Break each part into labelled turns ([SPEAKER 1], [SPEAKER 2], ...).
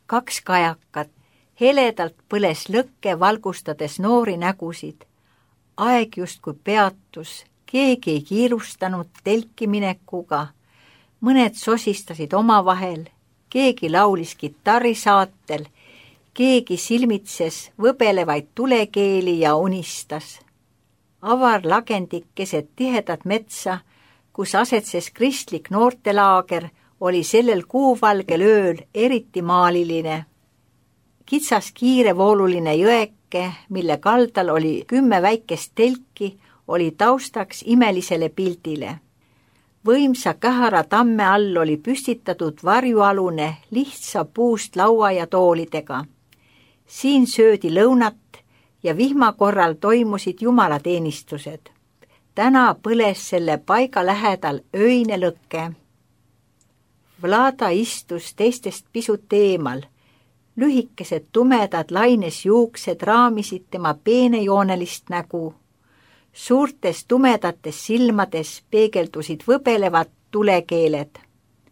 [SPEAKER 1] 2 kajakat. Heledalt põles lõkke, valgustades noori nägusid. Aeg justkui peatus, keegi ei kiirustanud telki minekuga. Mõned sosistasid omavahel, keegi laulis kitarrisaatel, keegi silmitses võbelevaid tulekeeli ja unistas. Avar lagendik keset tihedat metsa, kus asetses kristlik noortelaager, oli sellel kuuvalgel ööl eriti maaliline. Kitsas kiirevooluline jõeke, mille kaldal oli 10 väikest telki, oli taustaks imelisele pildile. Võimsa kähara tamme all oli püstitatud varjualune lihtsa puust laua ja toolidega. Siin söödi lõunat ja vihma korral toimusid jumalateenistused. Täna põles selle paiga lähedal öine lõke. Vlada istus teistest pisut eemal. Lühikesed tumedad laines juuksed raamisid tema peenejoonelist nägu. Suurtes tumedates silmades peegeldusid võbelevad tulekeeled.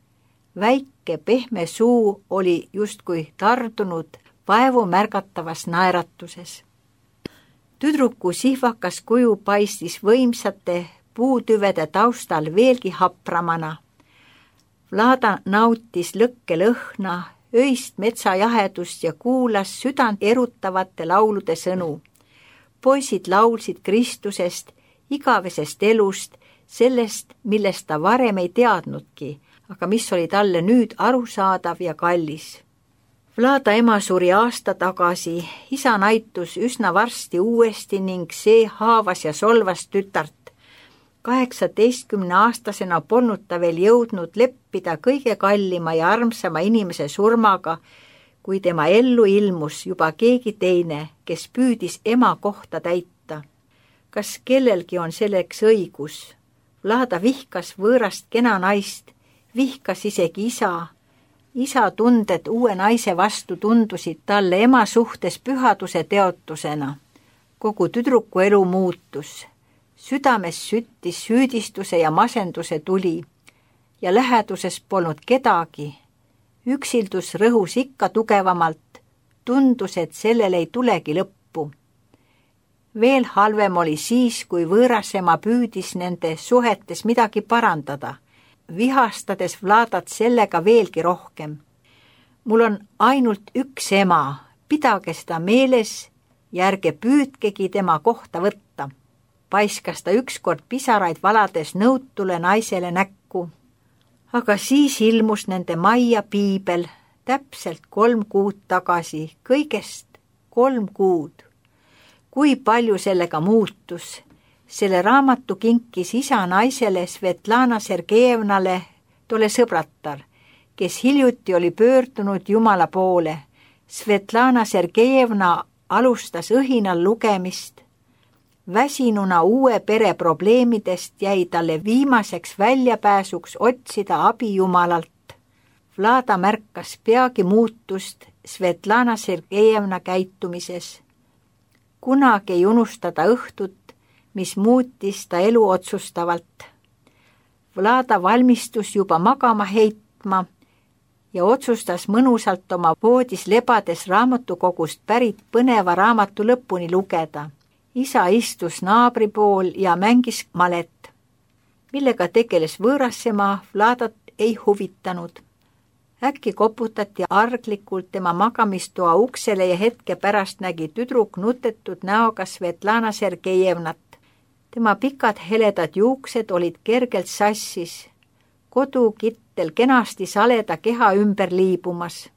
[SPEAKER 1] Väike pehme suu oli justkui tardunud vaevu märgatavas naeratuses. Tüdruku sihvakas kuju paistis võimsate puutüvede taustal veelgi hapramana. Vlada nautis lõkke lõhna, öist metsajahedust ja kuulas südant erutavate laulude sõnu. Poisid laulsid Kristusest, igavesest elust, sellest, millest ta varem ei teadnudki, aga mis oli talle nüüd arusaadav ja kallis. Vlada ema suri aasta tagasi, isa naitus üsna varsti uuesti ning see haavas ja solvas tütart. 18-aastasena polnud ta veel jõudnud leppida kõige kallima ja armsama inimese surmaga, kui tema ellu ilmus juba keegi teine, kes püüdis ema kohta täita. Kas kellelgi on selleks õigus? Vlada vihkas võõrast kena naist, vihkas isegi isa. Isa tunded uue naise vastu tundusid talle ema suhtes pühaduse teotusena. Kogu tüdruku elu muutus. Südames süttis süüdistuse ja masenduse tuli ja läheduses polnud kedagi. Üksildus rõhus ikka tugevamalt, tundus, et sellel ei tulegi lõppu. Veel halvem oli siis, kui võõrasema püüdis nende suhetes midagi parandada, vihastades Vladat sellega veelgi rohkem. Mul on ainult üks ema, pidage seda meeles ja ärge püüdkegi tema kohta võtta. Paiskas ta ükskord pisaraid valades nõutule naisele näkku. Aga siis ilmus nende majja piibel täpselt 3 kuud tagasi, kõigest 3 kuud. Kui palju sellega muutus? Selle raamatu kinkis isa naisele Svetlana Sergejevnale, tolle sõbratar, kes hiljuti oli pöördunud Jumala poole. Svetlana Sergejevna alustas õhinal lugemist. Väsinuna uue pere probleemidest jäi talle viimaseks väljapääsuks otsida abi Jumalalt. Vlada märkas peagi muutust Svetlana Sergejevna käitumises. Kunagi ei unustada õhtut, mis muutis ta elu otsustavalt. Vlada valmistus juba magama heitma ja otsustas mõnusalt oma voodis lebades raamatukogust pärit põneva raamatu lõpuni lugeda. Isa istus naabri pool ja mängis malet, millega tegeles võõrasema, Vladat ei huvitanud. Äkki koputati arglikult tema magamistoa uksele ja hetke pärast nägi tüdruk nutetud näoga Svetlana Sergejevnat. Tema pikad heledad juuksed olid kergelt sassis, kodukittel kenasti saleda keha ümber liibumas.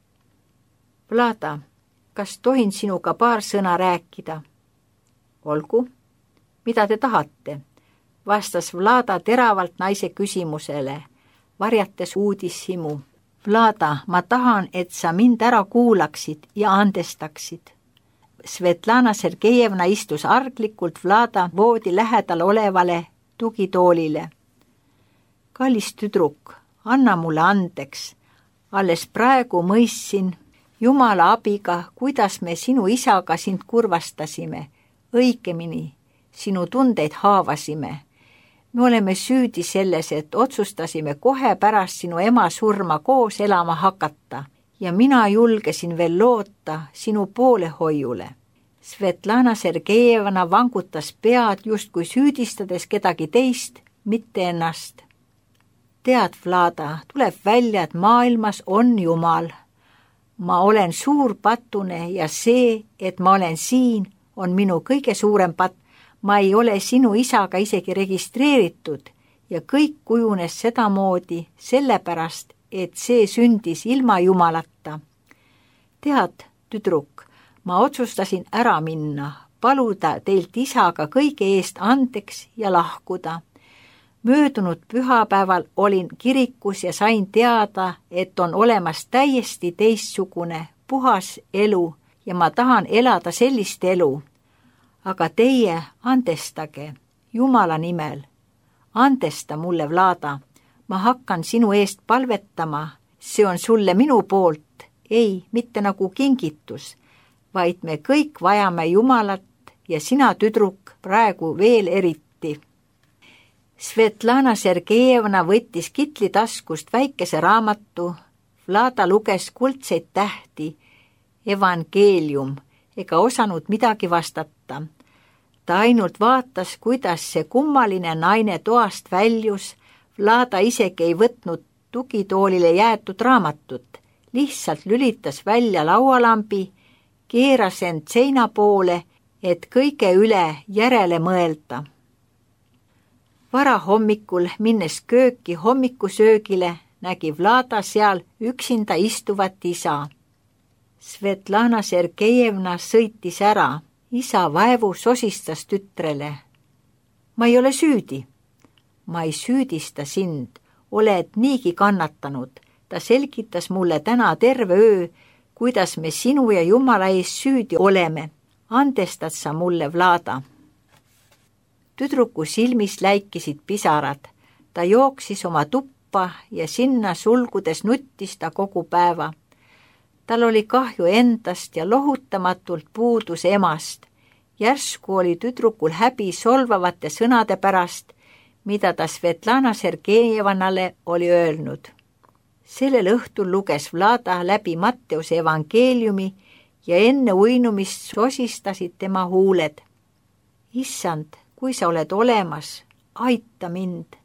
[SPEAKER 1] Vlada, kas tohin sinuga paar sõna rääkida? Olgu, mida te tahate, vastas Vlada teravalt naise küsimusele, varjates uudishimu. Vlada, ma tahan, et sa mind ära kuulaksid ja andestaksid. Svetlana Sergejevna istus arglikult Vlada voodi lähedal olevale tugitoolile. Kallis tüdruk, anna mulle andeks. Alles praegu mõistsin Jumala abiga, kuidas me sinu isaga sind kurvastasime. Õigemini, sinu tundeid haavasime. Me oleme süüdi selles, et otsustasime kohe pärast sinu ema surma koos elama hakata. ja mina julgesin veel loota sinu poolehoiule. Svetlana Sergejevna vangutas pead justkui süüdistades kedagi teist, mitte ennast. Tead, Vlada, tuleb välja, et maailmas on Jumal. Ma olen suur patune ja see, et ma olen siin, on minu kõige suurem patt. Ma ei ole sinu isaga isegi registreeritud ja kõik kujunes sedamoodi sellepärast, et see sündis ilma Jumalata. Tead, tüdruk, ma otsustasin ära minna, paluda teilt isaga kõige eest andeks ja lahkuda. Möödunud pühapäeval olin kirikus ja sain teada, et on olemas täiesti teistsugune, puhas elu ja ma tahan elada sellist elu. Aga teie andestage, Jumala nimel. Andesta mulle, Vlada, ma hakkan sinu eest palvetama, see on sulle minu poolt, ei, mitte nagu kingitus, vaid me kõik vajame Jumalat ja sina, tüdruk, praegu veel eriti. Svetlana Sergejevna võttis kitli taskust väikese raamatu, Vlada luges kuldseid tähti, evangeelium, ega osanud midagi vastata. Ta ainult vaatas, kuidas see kummaline naine toast väljus. Vlada isegi ei võtnud tugitoolile jäetud raamatut, lihtsalt lülitas välja laualambi, keeras end seina poole, et kõige üle järele mõelda. Varahommikul, minnes kööki hommikusöögile, nägi Vlada seal üksinda istuvat isa. Svetlana Sergejevna sõitis ära. Isa vaevu sosistas tütrele. Ma ei ole süüdi. Ma ei süüdista sind, oled niigi kannatanud. Ta selgitas mulle täna terve öö, kuidas me sinu ja Jumala ees süüdi oleme. Andestad sa mulle, Vlada. Tüdruku silmis läikisid pisarad. Ta jooksis oma tuppa ja sinna sulgudes nuttis ta kogu päeva. Tal oli kahju endast ja lohutamatult puudus emast. Järsku oli tüdrukul häbi solvavate sõnade pärast, mida ta Svetlana Sergejevnale oli öelnud. Sellel õhtul luges Vlada läbi Matteuse evangeeliumi ja enne uinumist sosistasid tema huuled. Issand, kui sa oled olemas, aita mind.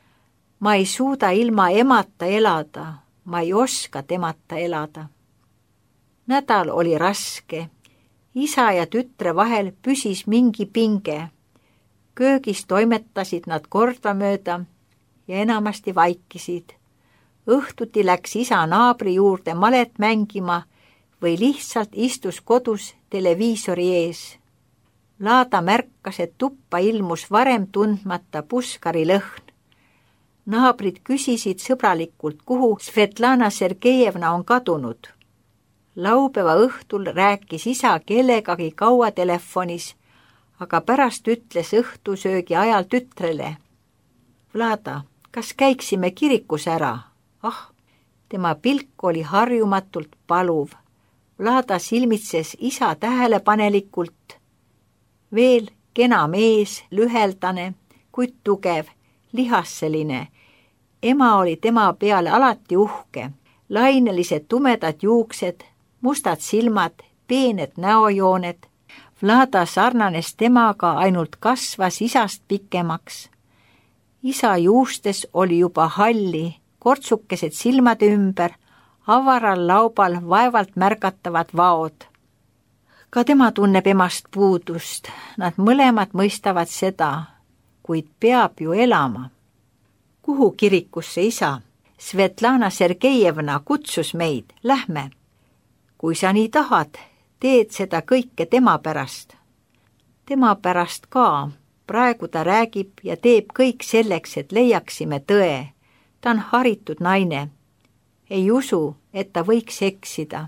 [SPEAKER 1] Ma ei suuda ilma emata elada, ma ei oska temata elada. Nädal oli raske. Isa ja tütre vahel püsis mingi pinge. Köögis toimetasid nad kordamööda ja enamasti vaikisid. Õhtuti läks isa naabri juurde malet mängima või lihtsalt istus kodus televiisori ees. Vlada märkas, et tuppa ilmus varem tundmata puskari lõhn. Naabrid küsisid sõbralikult, kuhu Svetlana Sergejevna on kadunud. Laupäeva õhtul rääkis isa kellegagi kaua telefonis, aga pärast ütles õhtusöögi ajal tütrele. Vlada, kas käiksime kirikus ära? Tema pilk oli harjumatult paluv. Vlada silmitses isa tähelepanelikult. Veel kena mees, lüheldane, kuid tugev, lihasseline. Ema oli tema peale alati uhke. Lainelised tumedad juuksed, mustad silmad, peened näojooned. Vlada sarnanes temaga, ainult kasvas isast pikemaks. Isa juustes oli juba halli, kortsukesed silmade ümber, avaral laubal vaevalt märgatavad vaod. Ka tema tunneb emast puudust, nad mõlemad mõistavad seda, kuid peab ju elama. Kuhu kirikusse, isa? Svetlana Sergejevna kutsus meid, lähme. Kui sa nii tahad, teed seda kõike tema pärast. Tema pärast ka. Praegu ta räägib ja teeb kõik selleks, et leiaksime tõe. Ta on haritud naine. Ei usu, et ta võiks eksida.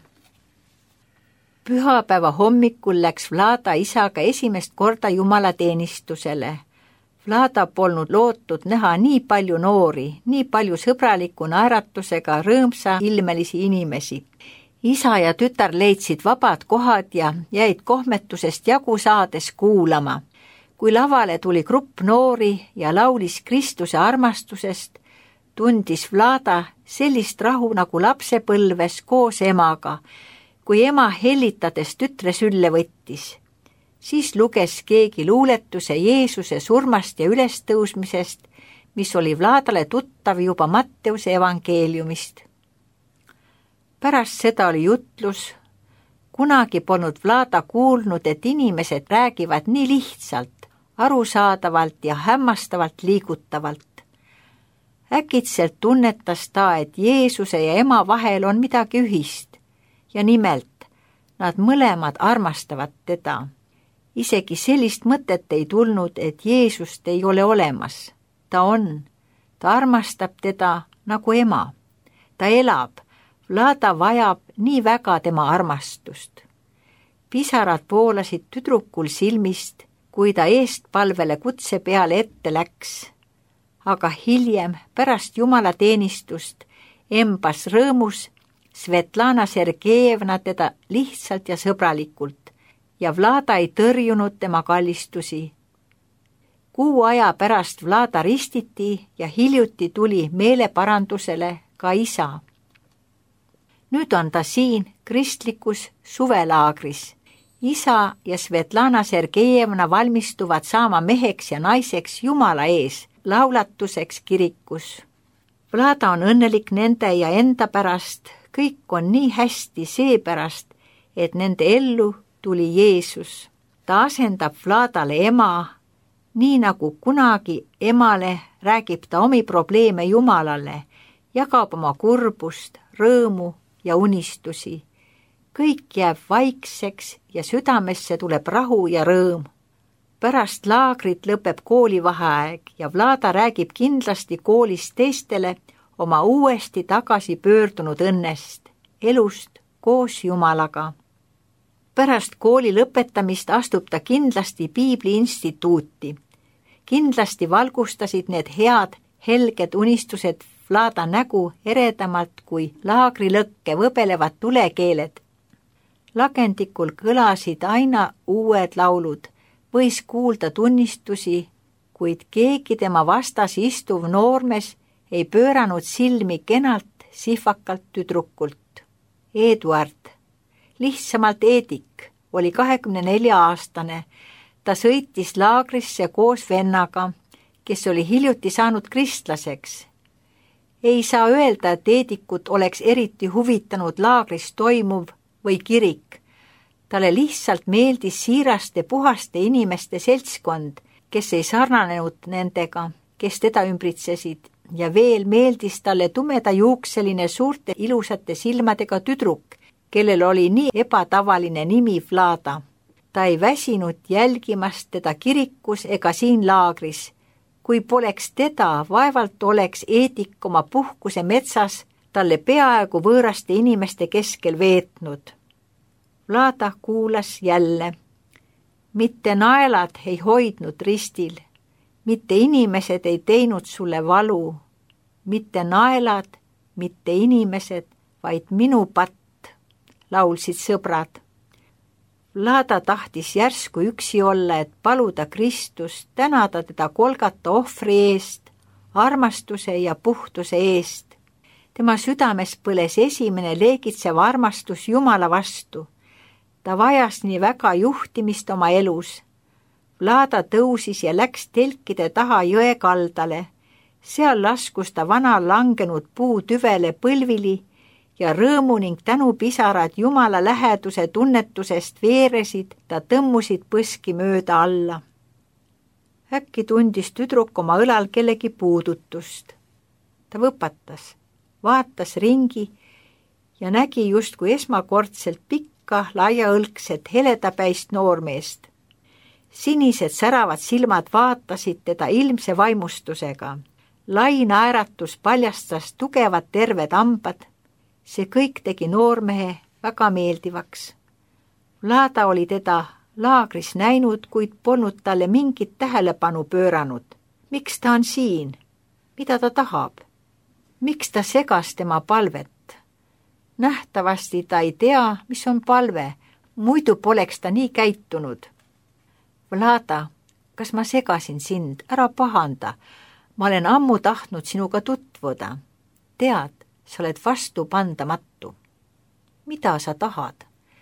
[SPEAKER 1] Pühapäeva hommikul läks Vlada isaga esimest korda jumalateenistusele. Vlada polnud lootud näha nii palju noori, nii palju sõbraliku naeratusega rõõmsa ilmelisi inimesi. Isa ja tütar leidsid vabad kohad ja jäid kohmetusest jagu saades kuulama. Kui lavale tuli grupp noori ja laulis Kristuse armastusest, tundis Vlada sellist rahu nagu lapsepõlves koos emaga, kui ema hellitades tütre sülle võttis. Siis luges keegi luuletuse Jeesuse surmast ja ülestõusmisest, mis oli Vladale tuttav juba Matteuse evangeeliumist. Pärast seda oli jutlus. Kunagi polnud Vlada kuulnud, et inimesed räägivad nii lihtsalt, arusaadavalt ja hämmastavalt liigutavalt. Äkitselt tunnetas ta, et Jeesuse ja ema vahel on midagi ühist ja nimelt nad mõlemad armastavad teda. Isegi sellist mõtet ei tulnud, et Jeesust ei ole olemas. Ta on. Ta armastab teda nagu ema. Ta elab. Vlada vajab nii väga tema armastust. Pisarad voolasid tüdrukul silmist, kui ta eestpalvele kutse peale ette läks. Aga hiljem, pärast jumalateenistust, embas rõõmus Svetlana Sergejevna teda lihtsalt ja sõbralikult ja Vlada ei tõrjunud tema kallistusi. Kuu aja pärast Vlada ristiti ja hiljuti tuli meeleparandusele ka isa. Nüüd on ta siin kristlikus suvelaagris. Isa ja Svetlana Sergejevna valmistuvad saama meheks ja naiseks Jumala ees, laulatuseks kirikus. Vlada on õnnelik nende ja enda pärast, kõik on nii hästi seepärast, et nende ellu tuli Jeesus. Ta asendab Vladale ema, nii nagu kunagi emale räägib ta omi probleeme Jumalale, jagab oma kurbust, rõõmu ja unistusi. Kõik jääb vaikseks ja südamesse tuleb rahu ja rõõm. Pärast laagrit lõpeb koolivaheaeg ja Vlada räägib kindlasti koolis teistele oma uuesti tagasi pöördunud õnnest, elust koos Jumalaga. Pärast kooli lõpetamist astub ta kindlasti Piibli instituuti. Kindlasti valgustasid need head, helged unistused Vlada nägu eredamalt kui laagrilõkke võbelevad tulekeeled. Lagendikul kõlasid aina uued laulud, võis kuulda tunnistusi, kuid keegi tema vastas istuv noormes ei pööranud silmi kenalt sihvakalt tüdrukult. Eduard, lihtsamalt Eedik, oli 24-aastane. Ta sõitis laagrisse koos vennaga, kes oli hiljuti saanud kristlaseks. Ei saa öelda, et Eedikut oleks eriti huvitanud laagris toimuv või kirik. Talle lihtsalt meeldis siiraste puhaste inimeste seltskond, kes ei sarnanenud nendega, kes teda ümbritsesid, ja veel meeldis talle tumedajuukseline suurte ilusate silmadega tüdruk, kellel oli nii ebatavaline nimi Vlada. Ta ei väsinud jälgimast teda kirikus ega siin laagris. Kui poleks teda, vaevalt oleks Eedik oma puhkuse metsas talle peaaegu võõraste inimeste keskel veetnud. Vlada kuulas jälle. Mitte naelad ei hoidnud ristil, mitte inimesed ei teinud sulle valu, mitte naelad, mitte inimesed, vaid minu patt, laulsid sõbrad. Vlada tahtis järsku üksi olla, et paluda Kristust, tänada teda Golgata ohvri eest, armastuse ja puhtuse eest. Tema südames põles esimene leegitsev armastus Jumala vastu. Ta vajas nii väga juhtimist oma elus. Vlada tõusis ja läks telkide taha jõe kaldale. Seal laskus ta vana langenud puutüvele põlvili ja rõõmu ning tänupisarad Jumala läheduse tunnetusest veeresid, ta tõmmusid põski mööda alla. Äkki tundis tüdruk oma õlal kellegi puudutust. Ta võpatas, vaatas ringi ja nägi justkui esmakordselt pikka, laiaõlgset heledapäist noormeest. Sinised säravad silmad vaatasid teda ilmse vaimustusega. Lai naeratus paljastas tugevad terved hambad. See kõik tegi noormehe väga meeldivaks. Vlada oli teda laagris näinud, kuid polnud talle mingit tähelepanu pööranud. Miks ta on siin? Mida ta tahab? Miks ta segas tema palvet? Nähtavasti ta ei tea, mis on palve, muidu poleks ta nii käitunud. Vlada, kas ma segasin sind? Ära pahanda. Ma olen ammu tahtnud sinuga tutvuda. Voda. Tead, sa oled vastupandamatu. Mida sa tahad?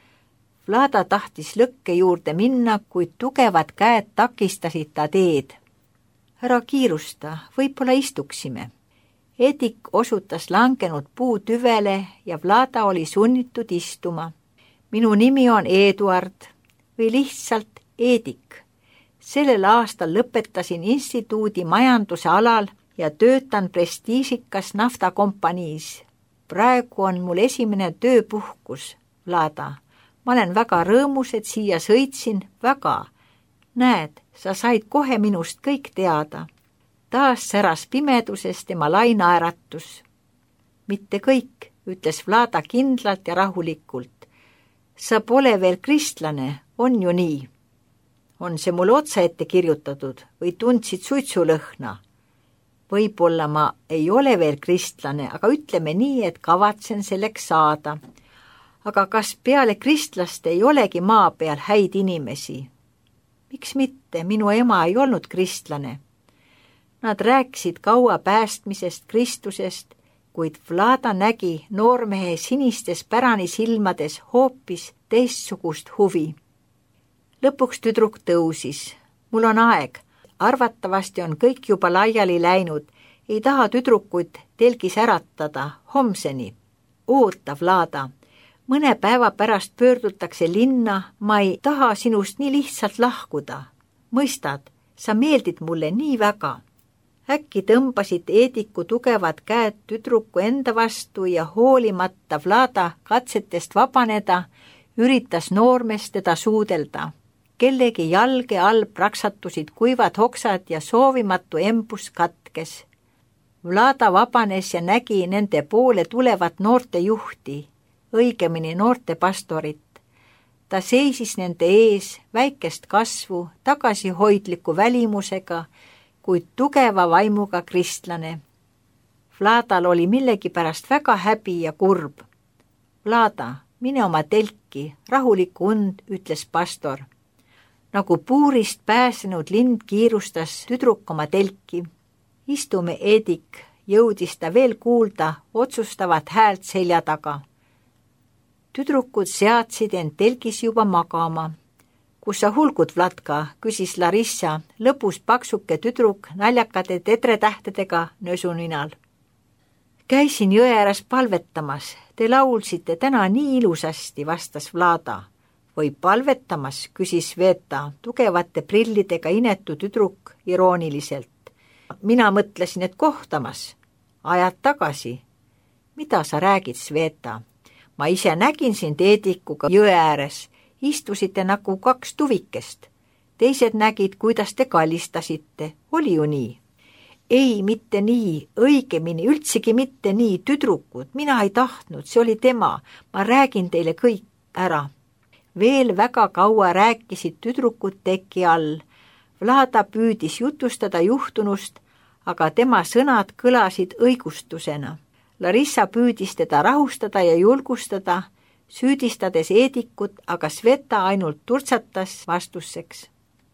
[SPEAKER 1] Vlada tahtis lõkke juurde minna, kuid tugevad käed takistasid ta teed. Ära kiirusta, võib-olla istuksime. Edik osutas langenud puutüvele ja Vlada oli sunnitud istuma. Minu nimi on Eduard või lihtsalt Edik. Sellel aastal lõpetasin instituudi majanduse alal ja töötan prestiižikas naftakompaniis. Praegu on mul esimene tööpuhkus, Vlada. Ma olen väga rõõmus, et siia sõitsin, väga. Näed, sa said kohe minust kõik teada. Taas säras pimeduses tema lai naeratus. Mitte kõik, ütles Vlada kindlalt ja rahulikult. Sa pole veel kristlane, on ju nii? On see mul otsa ette kirjutatud või tundsid suitsulõhna? Võib-olla ma ei ole veel kristlane, aga ütleme nii, et kavatsen selleks saada. Aga kas peale kristlaste ei olegi maa peal häid inimesi? Miks mitte, minu ema ei olnud kristlane. Nad rääkisid kaua päästmisest, Kristusest, kuid Vlada nägi noormehe sinistes pärani silmades hoopis teistsugust huvi. Lõpuks tüdruk tõusis. Mul on aeg. Arvatavasti on kõik juba laiali läinud. Ei taha tüdrukuid telgis äratada. Homseni. Oota, Vlada. Mõne päeva pärast pöördutakse linna. Ma ei taha sinust nii lihtsalt lahkuda. Mõistad, sa meeldid mulle nii väga. Äkki tõmbasid Ediku tugevad käed tüdruku enda vastu ja hoolimata Vlada katsetest vabaneda, üritas noormees teda suudelda. Kellegi jalge all praksatusid kuivad hoksad ja soovimatu embus katkes. Vlada vabanes ja nägi nende poole tulevat noorte juhti, õigemini noorte pastorit. Ta seisis nende ees väikest kasvu, tagasihoidliku välimusega, kuid tugeva vaimuga kristlane. Vladal oli millegipärast väga häbi ja kurb. Vlada, mine oma telki, rahulikku und, ütles pastor. Nagu puurist pääsenud lind kiirustas tüdruk oma telki. Istume, Edik, jõudis ta veel kuulda otsustavat häält selja taga. Tüdrukud seadsid end telgis juba magama. Kus sa hulgud, Vladka, küsis Larissa, lõpus paksuke tüdruk naljakate tetretähtedega nösuninal. Käisin jõe ääres palvetamas. Te laulsite täna nii ilusasti, vastas Vlada. Või palvetamas, küsis Sveta, tugevate prillidega inetu tüdruk irooniliselt. Mina mõtlesin, et kohtamas. Ajad tagasi. Mida sa räägid, Sveta? Ma ise nägin sind Edikuga jõe ääres. Istusite nagu kaks tuvikest. Teised nägid, kuidas te kallistasite. Oli ju nii? Ei, mitte nii. Õigemini, üldsegi mitte nii. Tüdrukud, mina ei tahtnud. See oli tema. Ma räägin teile kõik ära. Veel väga kaua rääkisid tüdrukud teki all. Vlada püüdis jutustada juhtunust, aga tema sõnad kõlasid õigustusena. Larissa püüdis teda rahustada ja julgustada, süüdistades Edikut, aga Sveta ainult turtsatas vastuseks.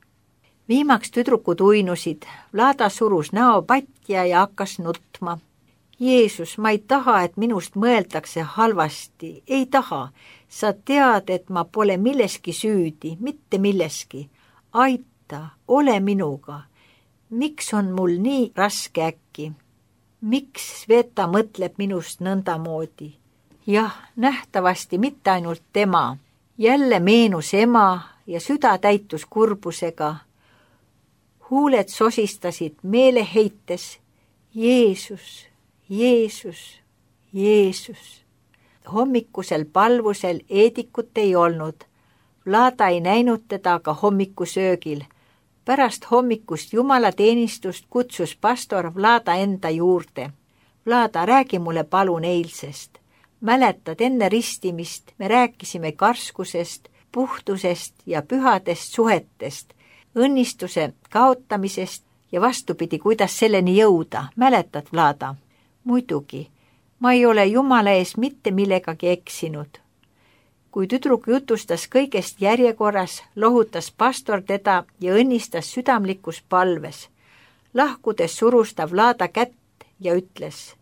[SPEAKER 1] Viimaks tüdrukud uinusid. Vlada surus näo patja ja hakkas nutma. Jeesus, ma ei taha, et minust mõeldakse halvasti. Ei taha. Sa tead, et ma pole milleski süüdi, mitte milleski. Aita, ole minuga. Miks on mul nii raske äkki? Miks Sveta mõtleb minust nõndamoodi? Jah, nähtavasti mitte ainult tema. Jälle meenus ema ja süda täitus kurbusega. Huuled sosistasid meeleheites. Jeesus, Jeesus, Jeesus. Hommikusel palvusel Edikut ei olnud. Vlada ei näinud teda ka hommikusöögil. Pärast hommikust jumalateenistust kutsus pastor Vlada enda juurde. Vlada, räägi mulle palun eilsest. Mäletad, enne ristimist me rääkisime karskusest, puhtusest ja pühadest suhetest, õnnistuse kaotamisest ja vastupidi, kuidas selleni jõuda. Mäletad, Vlada? Muidugi, ma ei ole Jumala ees mitte millegagi eksinud. Kui tüdruk jutustas kõigest järjekorras, lohutas pastor teda ja õnnistas südamlikus palves. Lahkudes surus ta Vlada kätt ja ütles: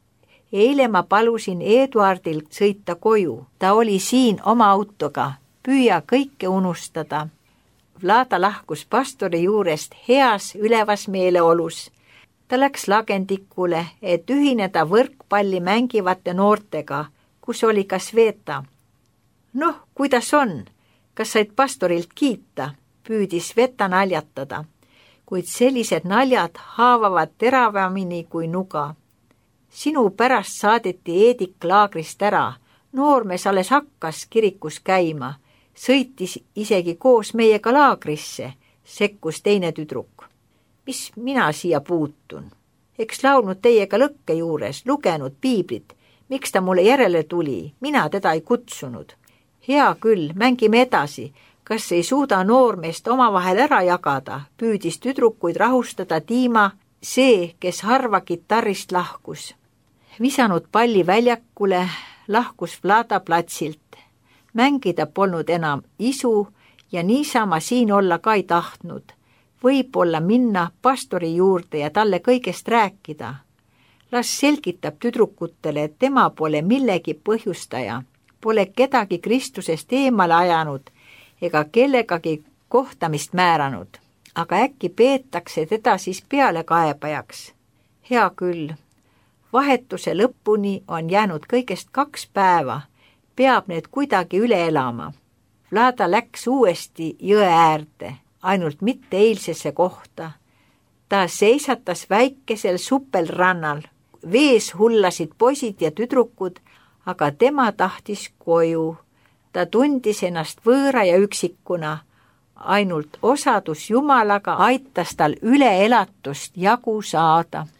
[SPEAKER 1] Eile ma palusin Eduardil sõita koju. Ta oli siin oma autoga. Püüa kõike unustada. Vlada lahkus pastori juurest heas ülevas meeleolus. Ta läks lagendikule, et ühineda võrkpalli mängivate noortega, kus oli ka Sveta. Noh, kuidas on? Kas said pastorilt kiita? Püüdis Sveta naljatada, kuid sellised naljad haavavad teravamini kui nuga. Sinu pärast saadeti Eedik laagrist ära. Noormees alles hakkas kirikus käima. Sõitis isegi koos meiega laagrisse, sekkus teine tüdruk. Mis mina siia puutun? Eks laulnud teiega lõkke juures, lugenud piiblit. Miks ta mulle järele tuli? Mina teda ei kutsunud. Hea küll, mängime edasi. Kas ei suuda noormeest omavahel ära jagada? Püüdis tüdrukuid rahustada Dima, see, kes harva kitarrist lahkus. Visanud palli väljakule, lahkus Vlada platsilt. Mängida polnud enam isu ja niisama siin olla ka ei tahtnud. Võib-olla minna pastori juurde ja talle kõigest rääkida. Las selgitab tüdrukutele, et tema pole millegi põhjustaja, pole kedagi Kristusest eemale ajanud ega kellegagi kohtamist määranud, aga äkki peetakse teda siis pealekaebajaks. Hea küll, vahetuse lõpuni on jäänud kõigest 2 päeva, peab need kuidagi üle elama. Vlada läks uuesti jõe äärde, ainult mitte eilsesse kohta. Ta seisatas väikesel suppelrannal. Vees hullasid poisid ja tüdrukud, aga tema tahtis koju. Ta tundis ennast võõra ja üksikuna. Ainult osadus Jumalaga aitas tal üle elatust jagu saada.